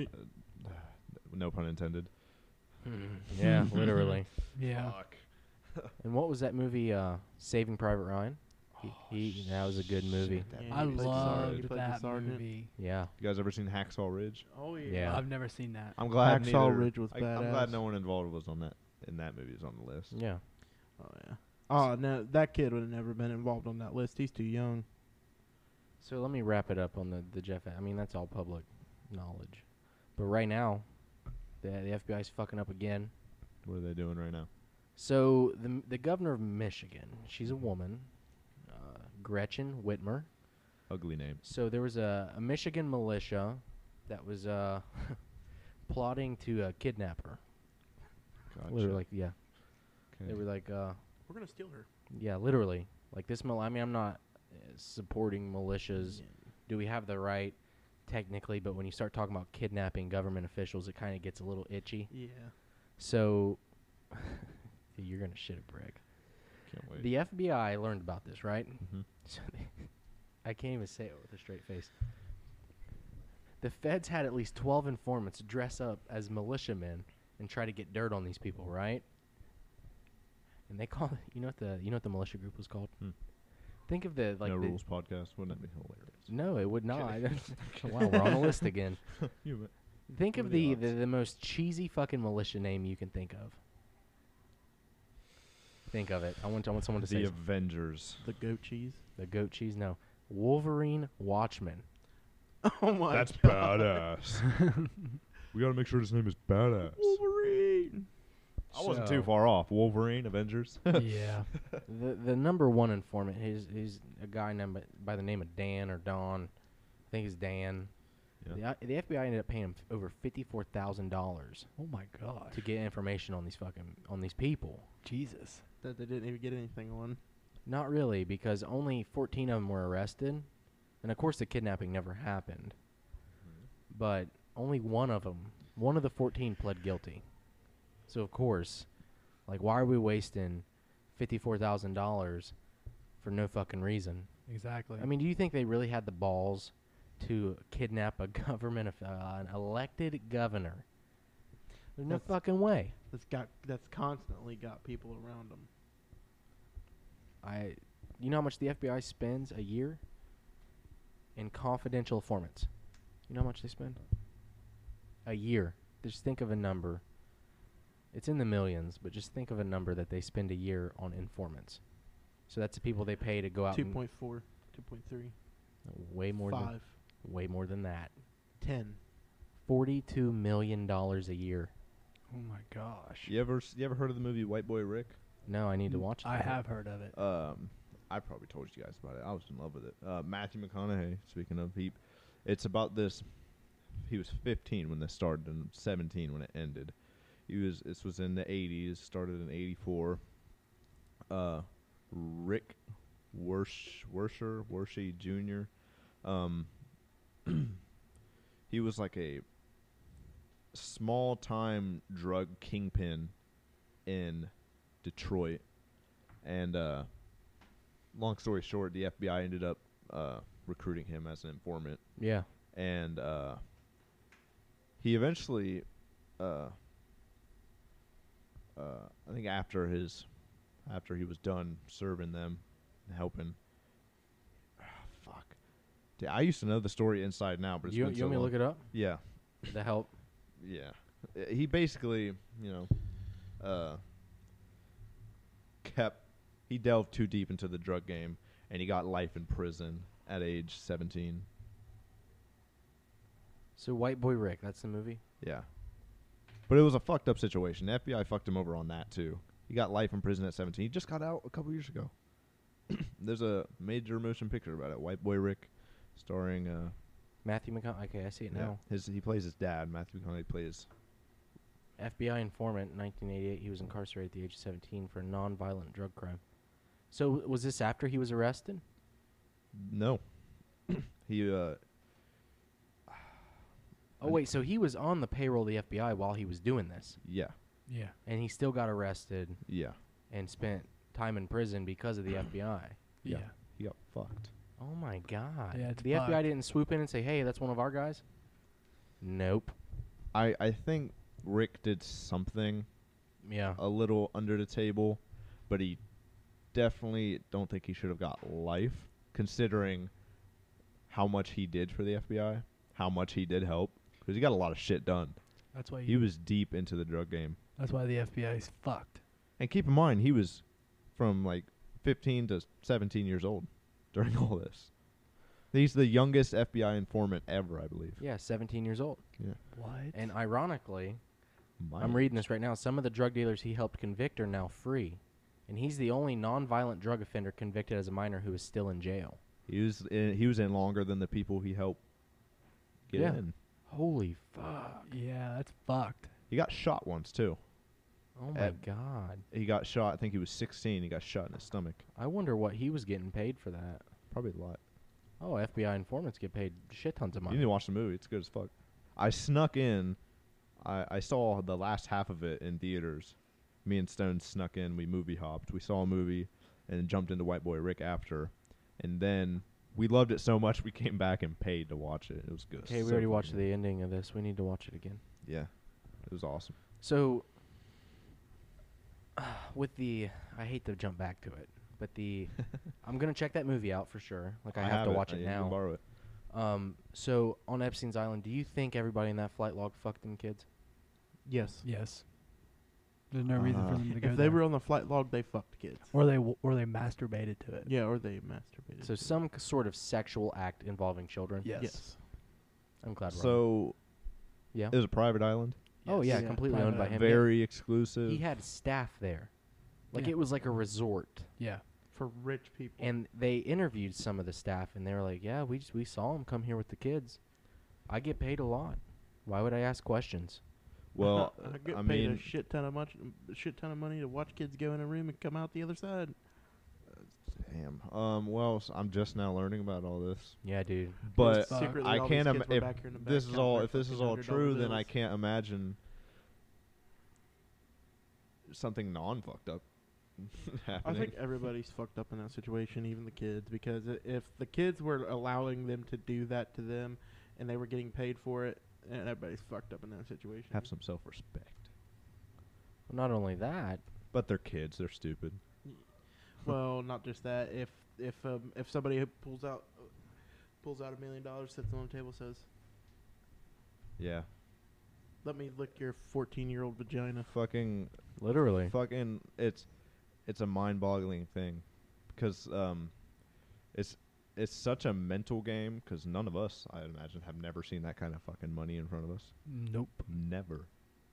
No pun intended. Yeah, literally. Yeah. Fuck. And what was that movie, Saving Private Ryan? That was a good movie. Yeah, I he played the loved he played the that sergeant. movie. Yeah. You guys ever seen Hacksaw Ridge? Oh Yeah. I've never seen that. I'm glad Hacksaw Ridge was I'm badass. glad no one involved was on that in that movie is on the list. Yeah. Oh yeah. Oh no, that kid would have never been involved on that list. He's too young. So let me wrap it up on the Jeff. I mean, that's all public knowledge. But right now, the FBI's fucking up again. What are they doing right now? So the governor of Michigan, she's a woman, Gretchen Whitmer. Ugly name. So there was a Michigan militia that was plotting to kidnap her. Gotcha. Literally, like, yeah. Okay. They were like, We're gonna steal her. yeah, literally. Like this, I mean, I'm not supporting militias. Do we have the right? Technically, but when you start talking about kidnapping government officials, it kind of gets a little itchy. Yeah. So, you're going to shit a brick. Can't wait. The FBI learned about this, right? Mm-hmm. So I can't even say it with a straight face. The feds had at least 12 informants dress up as militiamen and try to get dirt on these people, right? And they call it, you know what the militia group was called? Hmm. Think of the No Rules podcast. Wouldn't that be hilarious? No, it would not. Wow, we're on the list again. You Think of Nobody the loves. most cheesy fucking militia name you can think of. Think of it. I want someone to say The something. Avengers. The goat cheese. The goat cheese. No, Wolverine Watchman. Oh my That's god. badass. We gotta make sure his name is badass. Wolverine. I wasn't So- too far off. Wolverine, Avengers. Yeah. The number one informant. He's a guy named by the name of Dan or Don. I think it's Dan. Yeah. The FBI ended up paying him over $54,000 Oh my gosh. to get information on these people. Jesus. That they didn't even get anything on. Not really, because only 14 of them were arrested, and of course the kidnapping never happened. But only one of the 14 pled guilty. So of course, like, why are we wasting $54,000 for no fucking reason? Exactly. I mean, do you think they really had the balls to kidnap a an elected governor? There's no That's- fucking way. That's constantly got people around them. You know how much the FBI spends a year in confidential informants? You know how much they spend? A year. Just think of a number. It's in the millions, but just think of a number that they spend a year on informants. So that's the people they pay to go out 2.4, 2.3, and way more 5, way more than that. 10. $42 million a year. oh my gosh. You ever heard of the movie White Boy Rick? No, I need to watch I that. have heard of it. I probably told you guys about it. I was in love with it. Matthew McConaughey. Speaking of, it's about this. He was 15 when this started and 17 when it ended. This was in the 80s. Started in '84. Rick Wershe Jr. He was like a small-time drug kingpin in Detroit, and long story short, the FBI ended up recruiting him as an informant, Yeah. and he eventually, I think after he was done serving them, and helping. Fuck, dude, I used to know the story inside and out, but it's You been want so me to long. look it up? Yeah, The help. yeah. He basically, he delved too deep into the drug game, and he got life in prison at age 17. So White Boy Rick, that's the movie. Yeah. But it was a fucked up situation. The FBI fucked him over on that too. He got life in prison at 17. He just got out a couple years ago. There's a major motion picture about it. White Boy Rick, starring Matthew McConaughey. Okay, I see it yeah, now. he plays his dad. Matthew McConaughey plays. FBI informant in 1988. He was incarcerated at the age of 17 for a non-violent drug crime. So was this after he was arrested? No. He Oh wait, so he was on the payroll of the FBI while he was doing this, yeah. Yeah. and he still got arrested Yeah. and spent time in prison because of the FBI. Yeah. He got fucked. Oh my God! Yeah, it's the FBI fucked. didn't swoop in and say, "Hey, that's one of our guys." Nope. I think Rick did something Yeah. a little under the table, but he definitely don't think he should have got life, considering how much he did for the FBI, how much he did help, because he got a lot of shit done. That's why He was deep into the drug game. That's why the FBI's fucked. And keep in mind, he was from like 15 to 17 years old during all this. He's the youngest FBI informant ever, I believe. Yeah, 17 years old. Yeah. What? And ironically, My I'm reading this right now. Some of the drug dealers he helped convict are now free, and he's the only non-violent drug offender convicted as a minor who is still in jail. He was in longer than the people he helped get Yeah. in. Holy fuck! Yeah, that's fucked. He got shot once too. Oh my At- God! He got shot. I think he was 16. He got shot in his stomach. I wonder what he was getting paid for that. Probably a lot. Oh, FBI informants get paid shit tons of You money. need to watch the movie. It's good as fuck. I snuck in. I saw the last half of it in theaters. Me and Stone snuck in. We movie hopped. We saw a movie and jumped into White Boy Rick after. And then we loved it so much we came back and paid to watch it. It was good. Okay, we So already watched fucking the ending of this. We need to watch it again. good. Yeah. It was awesome. So, with the, I hate to jump back to it, but the, I'm gonna check that movie out for sure. Like I have to watch it You can now. borrow it. So on Epstein's Island, do you think everybody in that flight log fucked them kids? Yes. Yes. There's no reason for them to go If they there. were on the flight log, they fucked kids. or they masturbated to it. Yeah, or they masturbated. So some sort of sexual act involving children. Yes. Yes. I'm glad. we're on. So yeah. it was a private island. Oh yeah, Yeah. completely owned by Private him. Very exclusive. He had staff there, like Yeah. it was like a resort. Yeah. For rich people. And they interviewed some of the staff, and they were like, "Yeah, we saw him come here with the kids. I get paid a lot. Why would I ask questions?" Well, I get I paid a mean, shit ton of money to watch kids go in a room and come out the other side. damn. Well, I'm just now learning about all this. Yeah, dude. But fuck. Secretly, I all can't. these kids were If back here in the back this is counting all, their if this is fucking all $100 true, then I bills. can't imagine something non-fucked up I happening. think everybody's fucked up in that situation, even the kids, because if the kids were allowing them to do that to them, and they were getting paid for it, and everybody's fucked up in that situation. Have some self-respect. Not only that, But they're kids. They're stupid. Well, not just that. If somebody pulls out $1 million, sits on the table, says, Yeah. "Let me lick your 14-year-old vagina." Fucking. literally. Fucking. It's a mind-boggling thing, because it's such a mental game. Because none of us, I imagine, have never seen that kind of fucking money in front of us. Nope. Never.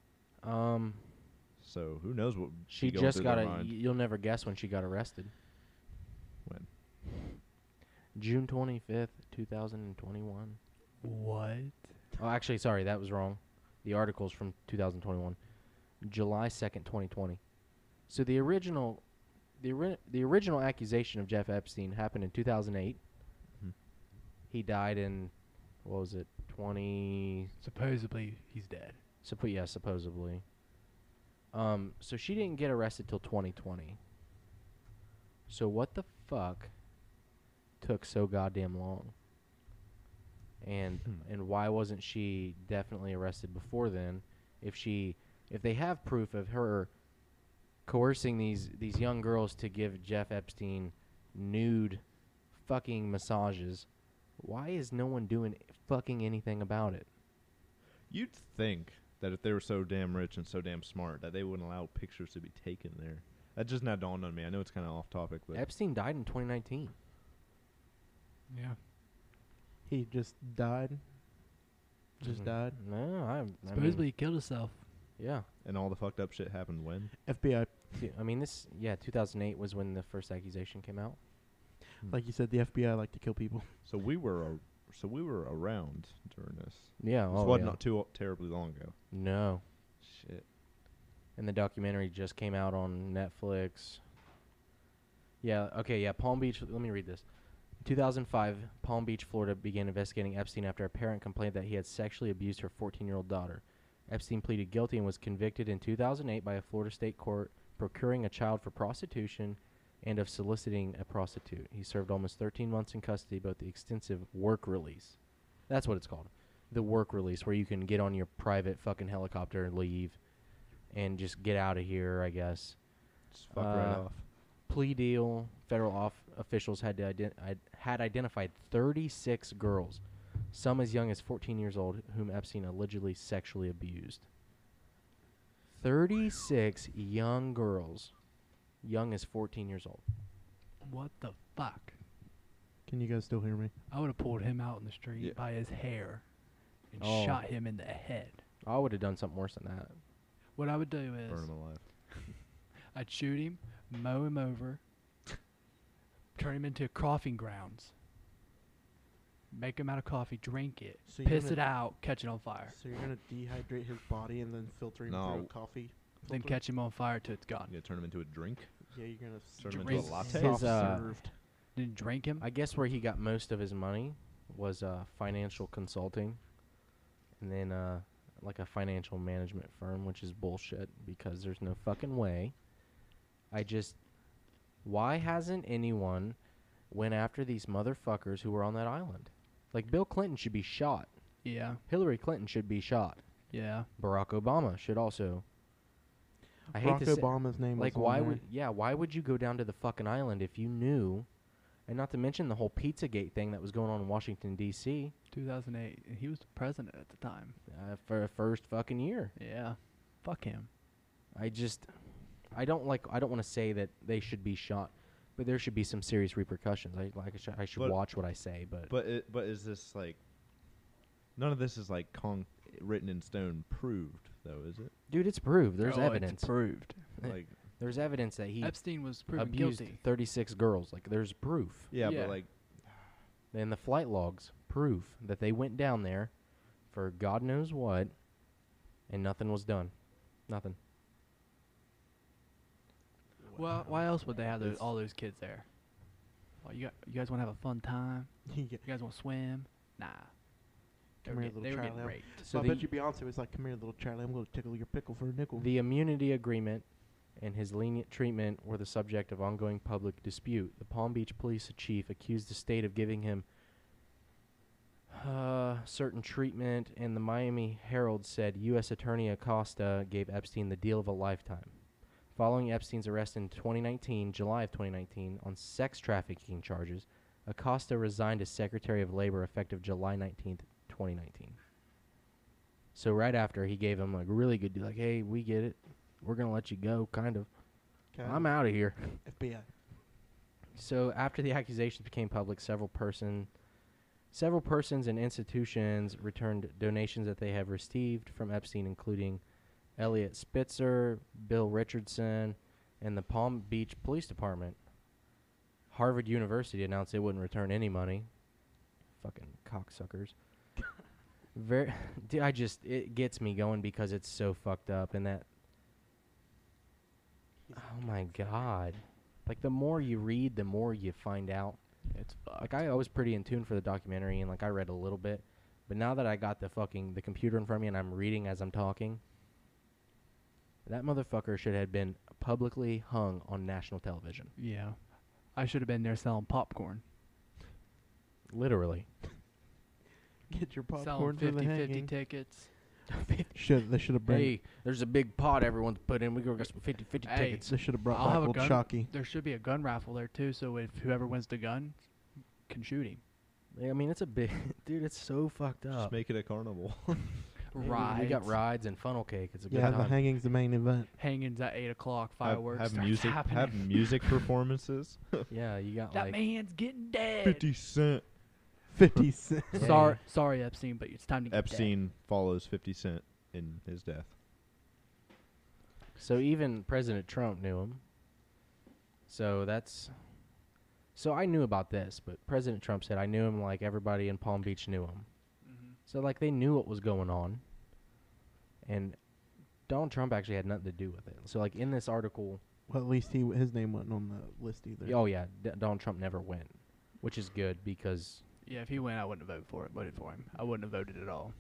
So who knows what She going just through got their a. mind. You'll never guess when she got arrested. When? June 25th, 2021. What? Oh, actually, sorry, that was wrong. The article's from 2021. July 2nd, 2020. So the original accusation of Jeff Epstein happened in 2008. Mhm. He died in, what was it, 20... Supposedly he's dead. supposedly. So she didn't get arrested till 2020. So what the fuck took so goddamn long? And why wasn't she definitely arrested before then? If they have proof of her coercing these young girls to give Jeff Epstein nude fucking massages, why is no one doing fucking anything about it? You'd think that if they were so damn rich and so damn smart, that they wouldn't allow pictures to be taken there. That just now dawned on me. I know it's kind of off topic, but Epstein died in 2019. Yeah. He just died. just died. No, I Supposedly mean, he killed himself. yeah. And all the fucked up shit happened when? FBI, I mean, 2008 was when the first accusation came out. like you said, the FBI like to kill people. So we were around during this. Yeah. This Oh, wasn't yeah. not too terribly long ago. No. Shit. And the documentary just came out on Netflix. Yeah, okay, yeah, Palm Beach. Let me read this. In 2005, Palm Beach, Florida began investigating Epstein after a parent complained that he had sexually abused her 14-year-old daughter. Epstein pleaded guilty and was convicted in 2008 by a Florida state court procuring a child for prostitution and of soliciting a prostitute. He served almost 13 months in custody, but the extensive work release. That's what it's called. The work release, where you can get on your private fucking helicopter and leave and just get out of here, I guess. Just fuck right off. Plea deal. Federal officials had identified 36 girls, some as young as 14 years old, whom Epstein allegedly sexually abused. 36 young girls, young as 14 years old. What the fuck? Can you guys still hear me? I would have pulled him out in the street Yeah. by his hair and Oh. shot him in the head. I would have done something worse than that. What I would do is Burn him alive. I'd shoot him, mow him over, turn him into coughing grounds, make him out of coffee, drink it, So you're piss gonna- it out, catch it on fire, So you're gonna dehydrate his body and then filter him No. through a coffee. then filter? catch him on fire till it's gone. You gonna turn him into a drink? Yeah, you're gonna Turn him Drink into a latte? his, served. Then drink him. I guess where he got most of his money was financial consulting, and then like a financial management firm, which is bullshit because there's no fucking way. Why hasn't anyone went after these motherfuckers who were on that island? Like Bill Clinton should be shot. Yeah, Hillary Clinton should be shot. yeah. Barack Obama should also. I hate Barack to say, Obama's name like, was why on would why would you go down to the fucking island if you knew, and not to mention the whole Pizzagate thing that was going on in Washington D.C. 2008, and he was the president at the time. For the first fucking year. Yeah, fuck him. I don't want to say that they should be shot, but there should be some serious repercussions. I should But- watch what I say, but But is this like? None of this is like written in stone, proved though, is it? dude, it's proved. There's Oh, evidence. It's proved. Like, There's evidence that he Epstein was proven abused guilty. 36 girls. Like, there's proof. yeah, Yeah. but like, And the flight logs prove that they went down there for God knows what, and nothing was done. Nothing. Well, why else would they have It's- all those kids there? Well, you guys want to have a fun time? Yeah. You guys want to swim? Nah. Come here, little they were Charlie. getting raped. So I the, bet you Beyonce was like, "Come here, little Charlie. I'm gonna tickle your pickle for a nickel." the immunity agreement and his lenient treatment were the subject of ongoing public dispute. The Palm Beach police chief accused the state of giving him certain treatment, and the Miami Herald said U.S. Attorney Acosta gave Epstein the deal of a lifetime. Following Epstein's arrest in July of 2019, on sex trafficking charges, Acosta resigned as Secretary of Labor effective July 19th, 2019. So right after, he gave him like a really good deal, like, hey, we get it. We're going to let you go, kind of. I'm out of here. FBI. So after the accusations became public, several persons and institutions returned donations that they have received from Epstein, including Elliot Spitzer, Bill Richardson, and the Palm Beach Police Department. Harvard University announced it wouldn't return any money. Fucking cocksuckers. Dude, it gets me going because it's so fucked up, and that. Oh my god. Like, the more you read, the more you find out. It's fucked. Like, I was pretty in tune for the documentary, and like I read a little bit, but now that I got the computer in front of me and I'm reading as I'm talking, that motherfucker should have been publicly hung on national television. Yeah. I should have been there selling popcorn. Literally. Get your Selling popcorn for the 50-50 hanging. tickets. They should have brought. Hey, there's a big pot everyone's put in. We go get some 50-50 Hey. tickets. They should have brought I'll back have a old gun. Shocky. There should be a gun raffle there too, so if whoever wins the gun can shoot him. I mean, it's a big dude. It's so fucked just up. make it a carnival. Yeah, we got rides and funnel cake. It's a good Yeah, the time. hanging's the main event. Hangings at 8 o'clock. Fireworks. have starts music. happening. Have music performances. Yeah, you got That like man's getting dead. 50 Cent. 50 Cent. Yeah. Sorry, Epstein, but it's time to get dead. Epstein follows 50 Cent in his death. So even President Trump knew him. So I knew about this, but President Trump said I knew him like everybody in Palm Beach knew him. So like they knew what was going on. And Donald Trump actually had nothing to do with it. So like in this article, Well, at least his name wasn't on the list either. oh yeah, Donald Trump never went, which is good because Yeah, if he went, I wouldn't have voted for him. I wouldn't have voted at all.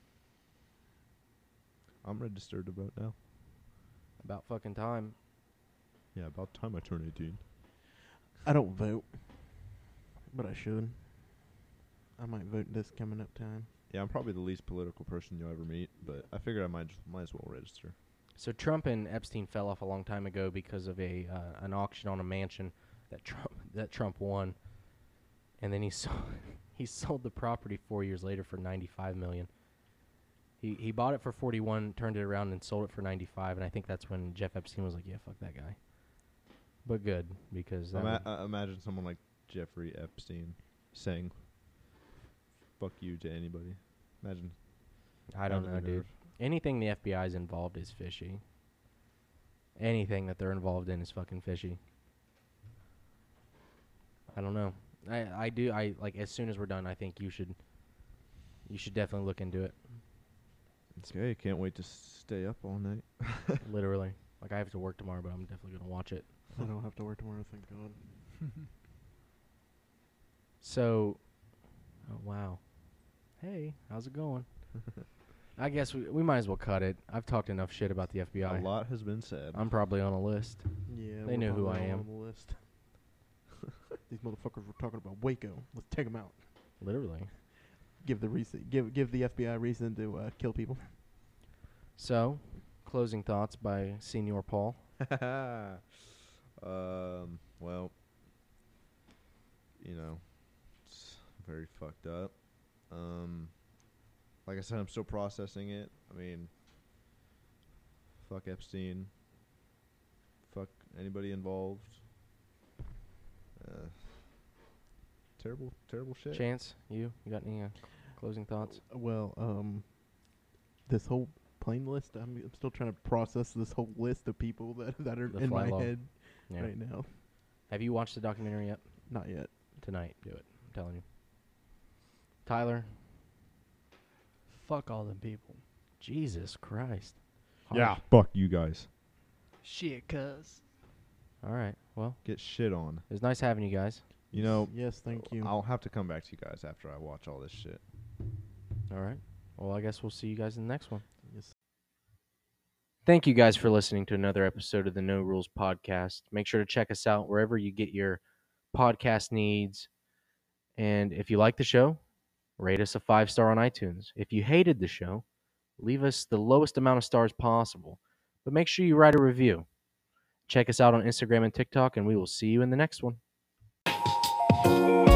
I'm registered to vote now. about fucking time. Yeah, about time I turn 18. I don't vote, but I should. I might vote this coming up time. Yeah, I'm probably the least political person you'll ever meet, but I figured I might as well register. So Trump and Epstein fell off a long time ago because of an auction on a mansion that Trump won, and then he sold the property 4 years later for $95 million. He bought it for 41, turned it around and sold it for 95, and I think that's when Jeff Epstein was like, "Yeah, fuck that guy." But good because that would- Imagine someone like Jeffrey Epstein saying "fuck you" to anybody. Imagine. I don't down to know, the dude. nerve. Anything the FBI is involved is fishy. Anything that they're involved in is fucking fishy. I don't know. I like as soon as we're done, I think you should definitely look into it. Okay, can't wait to stay up all night. Literally. Like I have to work tomorrow, but I'm definitely going to watch it. I don't have to work tomorrow, thank God. So, oh wow. Hey, how's it going? I guess we might as well cut it. I've talked enough shit about the FBI. A lot has been said. I'm probably on a list. Yeah, They we're know who probably I all am. On the list. These motherfuckers were talking about Waco. Let's take them out. Literally. Give the FBI reason to kill people. So, closing thoughts by Senior Paul. Well, it's very fucked up. Like I said, I'm still processing it. I mean, fuck Epstein. Fuck anybody involved. Terrible shit. Chance, you got any closing thoughts? Well, this whole plane list, I'm still trying to process this whole list of people that are The in my fly log. head Yeah. right now. Have you watched the documentary yet? Not yet. Tonight, do it. I'm telling you. Tyler, Fuck all them people. Jesus Christ. Yeah, fuck you guys. Shit, cuz. All right. Well, Get shit on. it was nice having you guys. You know, Yes, thank you. I'll have to come back to you guys after I watch all this shit. All right. Well, I guess we'll see you guys in the next one. Yes. Thank you guys for listening to another episode of the No Rules Podcast. Make sure to check us out wherever you get your podcast needs. And if you like the show, rate us a 5-star on iTunes. If you hated the show, leave us the lowest amount of stars possible. But make sure you write a review. Check us out on Instagram and TikTok, and we will see you in the next one.